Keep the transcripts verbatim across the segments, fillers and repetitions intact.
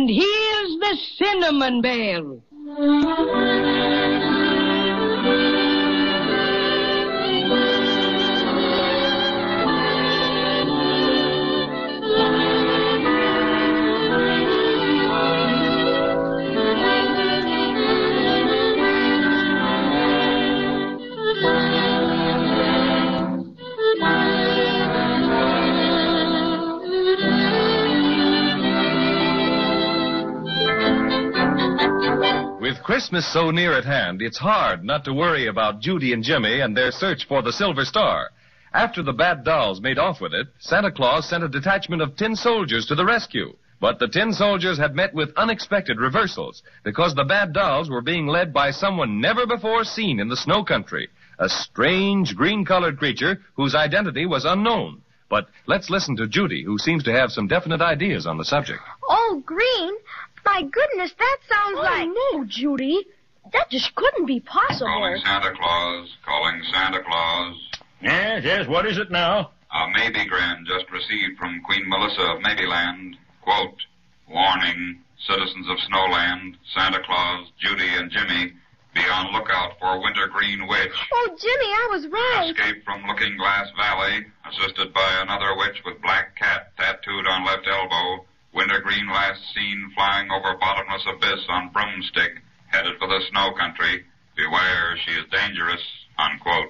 And here's the cinnamon bell. With Christmas so near at hand, it's hard not to worry about Judy and Jimmy and their search for the Silver Star. After the bad dolls made off with it, Santa Claus sent a detachment of tin soldiers to the rescue. But the tin soldiers had met with unexpected reversals because the bad dolls were being led by someone never before seen in the snow country, a strange green-colored creature whose identity was unknown. But let's listen to Judy, who seems to have some definite ideas on the subject. Oh, green? My goodness, that sounds oh, like... Oh, no, Judy. That just couldn't be possible. Calling Santa Claus. Calling Santa Claus. Yes, yes, what is it now? A Maybegram just received from Queen Melissa of Maybeland. Quote, warning, citizens of Snowland, Santa Claus, Judy, and Jimmy, be on lookout for Wintergreen Witch. Oh, Jimmy, I was right. Escaped from Looking Glass Valley, assisted by another witch with black cat tattooed on left elbow. Wintergreen last seen flying over bottomless abyss on broomstick, headed for the snow country. Beware, she is dangerous, unquote.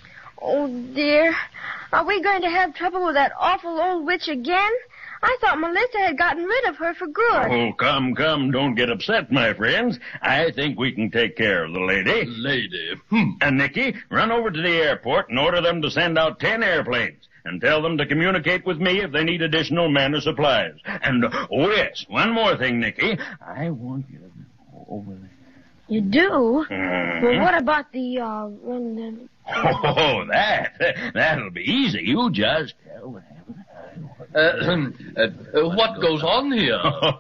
Oh, dear. Are we going to have trouble with that awful old witch again? I thought Melissa had gotten rid of her for good. Oh, come, come, don't get upset, my friends. I think we can take care of the lady. Lady? Hmm. And, Nicky, run over to the airport and order them to send out ten airplanes. And tell them to communicate with me if they need additional men or supplies. And, oh, yes, one more thing, Nicky. I want you to go over there. You do? Mm-hmm. Well, what about the, uh, when the... Oh, that. That'll be easy. You just tell them. Uh, uh, what goes on here?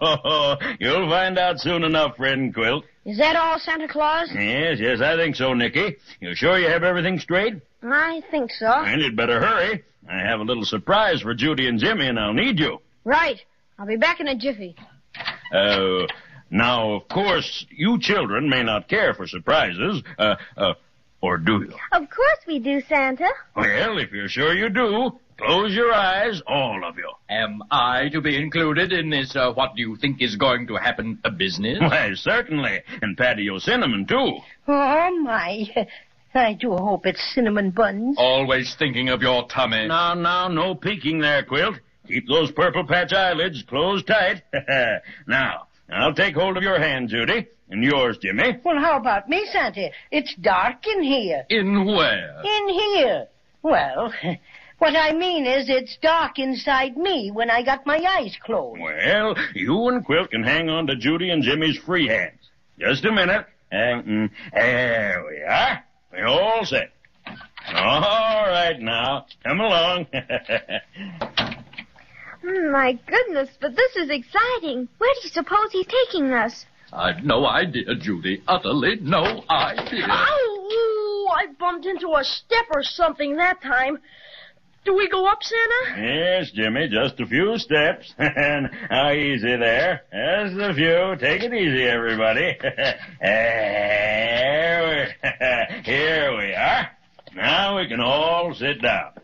You'll find out soon enough, friend Quilt. Is that all, Santa Claus? Yes, yes, I think so, Nicky. You sure you have everything straight? I think so. And you'd better hurry. I have a little surprise for Judy and Jimmy, and I'll need you. Right. I'll be back in a jiffy. Uh, now, of course, you children may not care for surprises, uh, uh, or do you? Of course we do, Santa. Well, if you're sure you do, close your eyes, all of you. Am I to be included in this, uh, what do you think is going to happen, a business? Why, certainly. And Patio Cinnamon, too. Oh, my. I do hope it's cinnamon buns. Always thinking of your tummy. Now, now, no peeking there, Quilt. Keep those purple patch eyelids closed tight. Now, I'll take hold of your hand, Judy, and yours, Jimmy. Well, how about me, Santa? It's dark in here. In where? In here. Well, what I mean is it's dark inside me when I got my eyes closed. Well, you and Quilt can hang on to Judy and Jimmy's free hands. Just a minute. And, there we are. We're all set. All right, now. Come along. My goodness, but this is exciting. Where do you suppose he's taking us? I've no idea, Judy. Utterly no idea. Ow! I bumped into a step or something that time. Do we go up, Santa? Yes, Jimmy, just a few steps. And how easy there. Just a few. Take it easy, everybody. Here we, here we are. Now we can all sit down.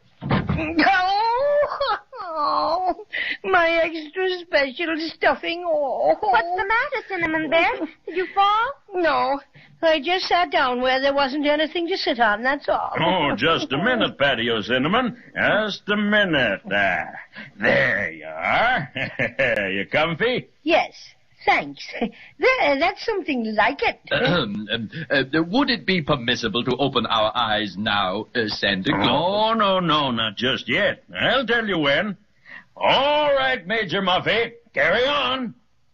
Oh, my extra special stuffing. Oh. What's the matter, Cinnamon Bear? Did you fall? No, I just sat down where there wasn't anything to sit on, that's all. Oh, just a minute, Patio Cinnamon. Just a minute. Ah, there you are. You comfy? Yes, thanks. There, that's something like it. Um, uh, uh, would it be permissible to open our eyes now, uh, Santa Claus? Oh, no, no, not just yet. I'll tell you when. All right, Major Muffy, carry on.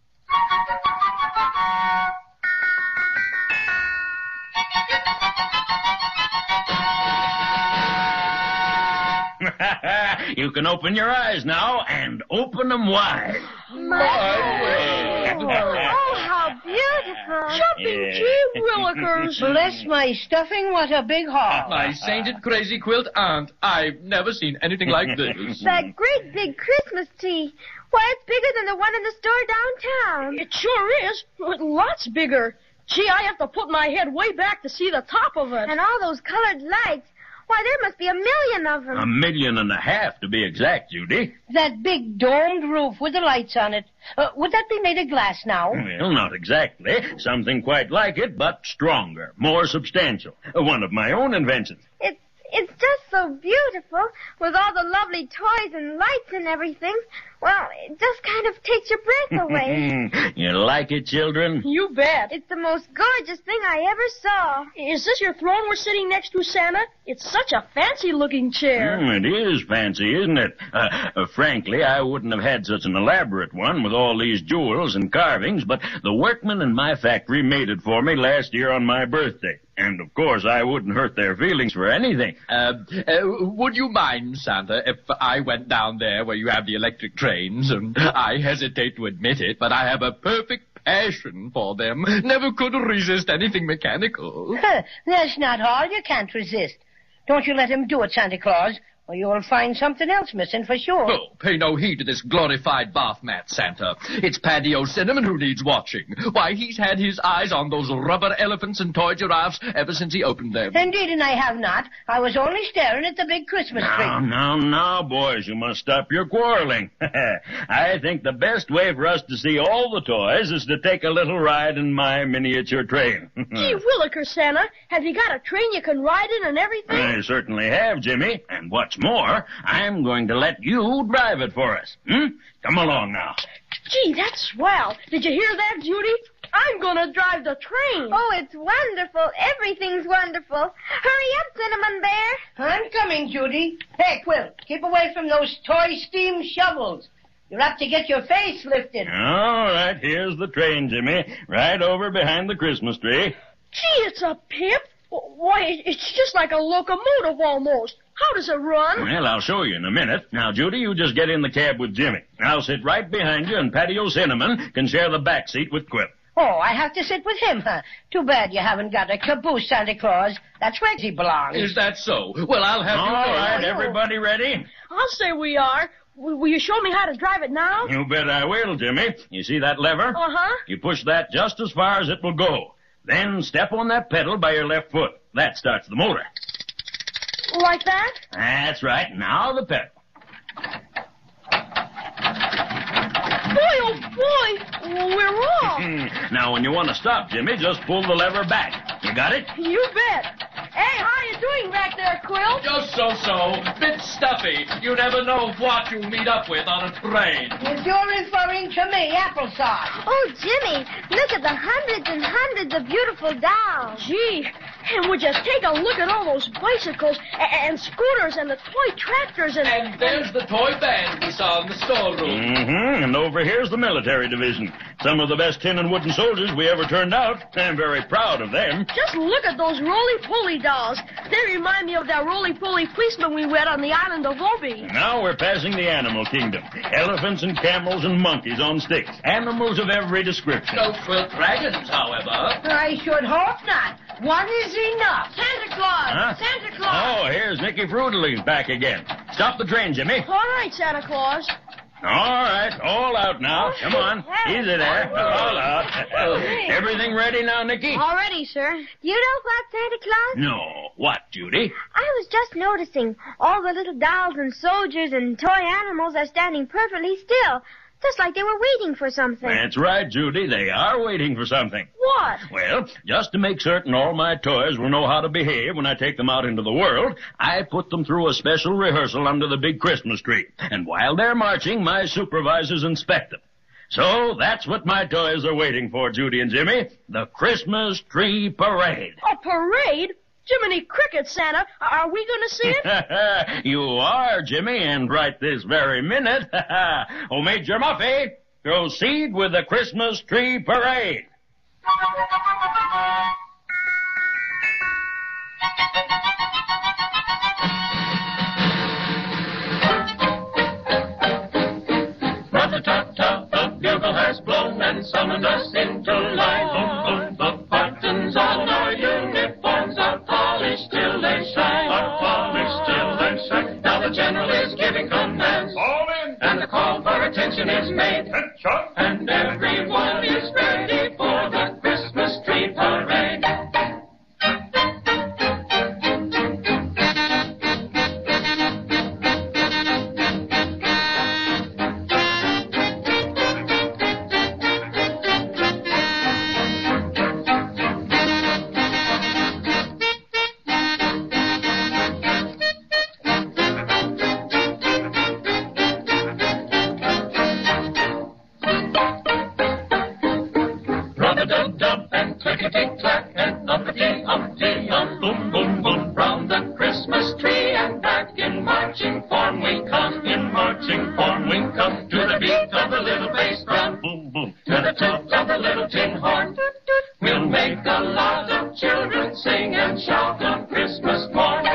You can open your eyes now, and open them wide. My oh, how beautiful. Jumping Yeah. gee willikers. Bless my stuffing, what a big heart. My sainted crazy quilt aunt. I've never seen anything like this. That great big Christmas tree. Why, it's bigger than the one in the store downtown. It sure is. Lots bigger. Gee, I have to put my head way back to see the top of it. And all those colored lights. Why, there must be a million of them. A million and a half, to be exact, Judy. That big domed roof with the lights on it. Uh, would that be made of glass now? Well, not exactly. Something quite like it, but stronger, more substantial. One of my own inventions. It's it's just so beautiful, with all the lovely toys and lights and everything. Well, it just kind of takes your breath away. You like it, children? You bet. It's the most gorgeous thing I ever saw. Is this your throne we're sitting next to, Santa? It's such a fancy-looking chair. Mm, it is fancy, isn't it? Uh, uh, frankly, I wouldn't have had such an elaborate one with all these jewels and carvings, but the workmen in my factory made it for me last year on my birthday. And, of course, I wouldn't hurt their feelings for anything. Uh, uh, would you mind, Santa, if I went down there where you have the electric trains? And I hesitate to admit it, but I have a perfect passion for them. Never could resist anything mechanical. That's not all you can't resist. Don't you let him do it, Santa Claus, or you'll find something else missing for sure. Oh, pay no heed to this glorified bath mat, Santa. It's Paddy O'Cinnamon who needs watching. Why, he's had his eyes on those rubber elephants and toy giraffes ever since he opened them. Indeed, and I have not. I was only staring at the big Christmas tree. Now, now, now, boys, you must stop your quarreling. I think the best way for us to see all the toys is to take a little ride in my miniature train. Gee willikers, Santa. Have you got a train you can ride in and everything? I certainly have, Jimmy. And what's more, I'm going to let you drive it for us. Hmm? Come along now. Gee, that's swell. Did you hear that, Judy? I'm going to drive the train. Oh, it's wonderful. Everything's wonderful. Hurry up, Cinnamon Bear. I'm coming, Judy. Hey, Quill, keep away from those toy steam shovels. You're up to get your face lifted. All right, here's the train, Jimmy. Right over behind the Christmas tree. Gee, it's a pip. Why, it's just like a locomotive almost. How does it run? Well, I'll show you in a minute. Now, Judy, you just get in the cab with Jimmy. I'll sit right behind you, and Paddy O'Cinnamon can share the back seat with Quip. Oh, I have to sit with him, huh? Too bad you haven't got a caboose, Santa Claus. That's where he belongs. Is that so? Well, I'll have All you go. right, everybody ready? I'll say we are. Will, will you show me how to drive it now? You bet I will, Jimmy. You see that lever? Uh-huh. You push that just as far as it will go. Then step on that pedal by your left foot. That starts the motor. Like that? That's right. Now the pedal. Boy, oh boy, we're off. Now, when you want to stop, Jimmy, just pull the lever back. You got it? You bet. Hey, how you doing back there, Quill? Just so-so. Bit stuffy. You never know what you'll meet up with on a train. If you're referring to me, applesauce. Oh, Jimmy, look at the hundreds and hundreds of beautiful dolls. Gee, and would you take a look at all those bicycles and, and scooters and the toy tractors and... And there's the toy band we saw in the storeroom. Mm-hmm. And over here's the military division. Some of the best tin and wooden soldiers we ever turned out. I'm very proud of them. Just look at those roly-poly dolls. They remind me of that roly-poly policeman we met on the island of Obi. Now we're passing the animal kingdom. Elephants and camels and monkeys on sticks. Animals of every description. No quilt dragons, however. I should hope not. One is enough. Santa Claus! Huh? Santa Claus! Oh, here's Nicky Fruitily back again. Stop the train, Jimmy. All right, Santa Claus. All right, all out now. Come on. Easy there. All out. Everything ready now, Nicky? All ready, sir. Do you know what, Santa Claus? No. What, Judy? I was just noticing all the little dolls and soldiers and toy animals are standing perfectly still, just like they were waiting for something. That's right, Judy. They are waiting for something. What? Well, just to make certain all my toys will know how to behave when I take them out into the world, I put them through a special rehearsal under the big Christmas tree. And while they're marching, my supervisors inspect them. So that's what my toys are waiting for, Judy and Jimmy. The Christmas Tree Parade. A parade? Jiminy Cricket, Santa. Are we going to see it? You are, Jimmy, and right this very minute. Oh, Major Muffy, proceed with the Christmas Tree Parade. Rat-a-tat-tat, bugle has blown and summoned us into life. Boom, boom, the buttons on our uniforms are polished till they shine. Are polished till they shine. Now the general is giving commands. All in. And the call for attention is made. Attention. And everyone is ready for the Christmas tree parade. Rub-a-dub-dub and clickety-clack and uppity-umpty-um, boom, boom, boom, round the Christmas tree and back in marching form we come. In marching form we come to the beat of the little bass drum, boom, boom, to the toot of the little tin horn. We'll make a lot of children sing and shout on Christmas morn.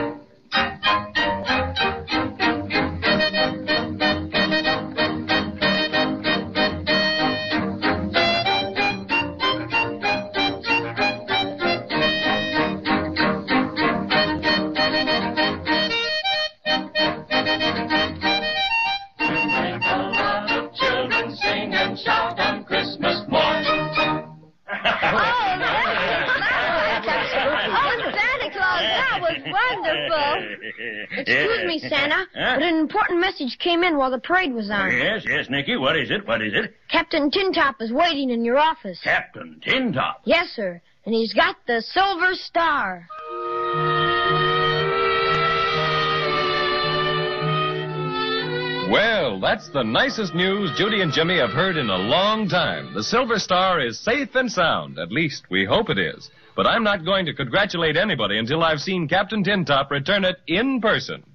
Shout on Christmas morn. Oh, Santa Claus, that was wonderful. Excuse me, Santa, Huh? but an important message came in while the parade was on. Yes, yes, Nicky, what is it? What is it? Captain Tintop is waiting in your office. Captain Tintop. Yes, sir, and he's got the Silver Star. Well, that's the nicest news Judy and Jimmy have heard in a long time. The Silver Star is safe and sound. At least, we hope it is. But I'm not going to congratulate anybody until I've seen Captain Tintop return it in person.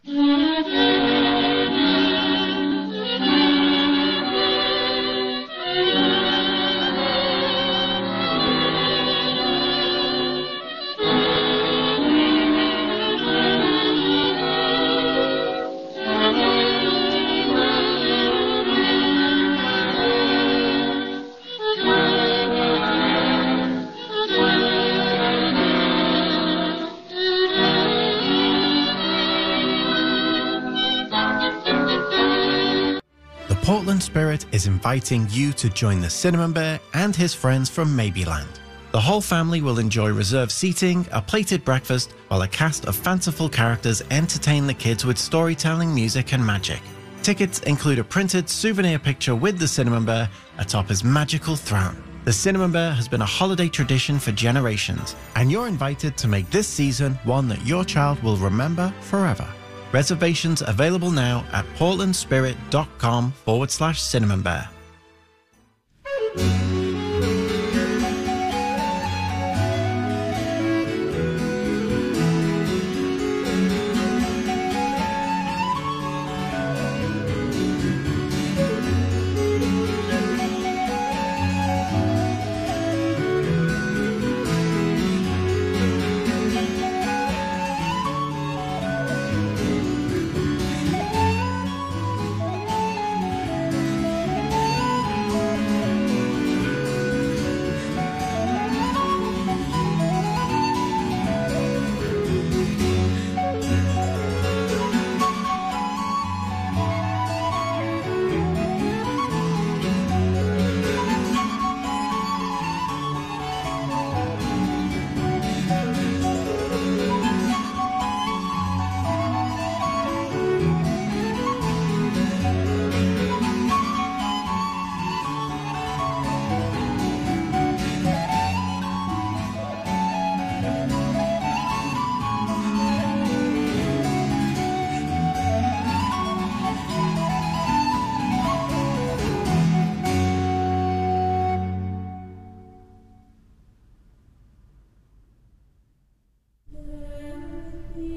Portland Spirit is inviting you to join the Cinnamon Bear and his friends from Maybeland. The whole family will enjoy reserved seating, a plated breakfast, while a cast of fanciful characters entertain the kids with storytelling, music, and magic. Tickets include a printed souvenir picture with the Cinnamon Bear atop his magical throne. The Cinnamon Bear has been a holiday tradition for generations, and you're invited to make this season one that your child will remember forever. Reservations available now at portlandspirit.com forward slash cinnamon bear.